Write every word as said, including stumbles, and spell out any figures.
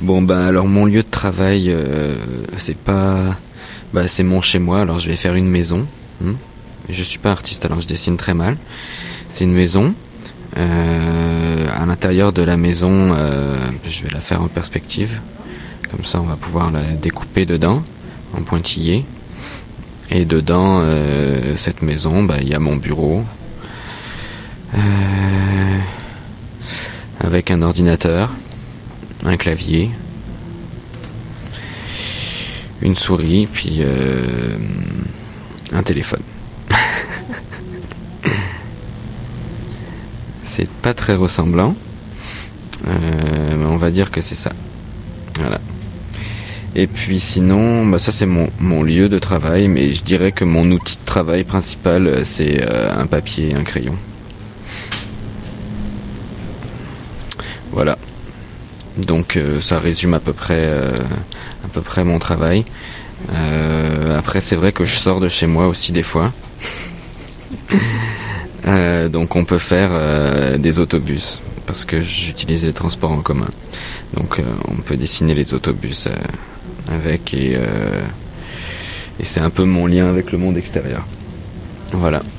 Bon bah alors mon lieu de travail, euh, c'est pas, bah c'est mon chez moi. Alors je vais faire une maison. Hein. Je suis pas artiste, alors je dessine très mal. C'est une maison. Euh, à l'intérieur de la maison, euh, je vais la faire en perspective. Comme ça, on va pouvoir la découper dedans, en pointillé. Et dedans, euh, cette maison, bah, il y a mon bureau. Euh, avec un ordinateur, un clavier, une souris, puis euh, un téléphone. C'est pas très ressemblant, euh, mais on va dire que c'est ça. Voilà. Et puis sinon, bah ça c'est mon, mon lieu de travail, mais je dirais que mon outil de travail principal c'est euh, un papier et un crayon. Voilà. Donc euh, ça résume à peu près, euh, à peu près mon travail. Euh, après c'est vrai que je sors de chez moi aussi des fois. Euh, donc on peut faire euh, des autobus parce que j'utilise les transports en commun. Donc euh, on peut dessiner les autobus euh, avec et, euh, et c'est un peu mon lien avec le monde extérieur. Voilà.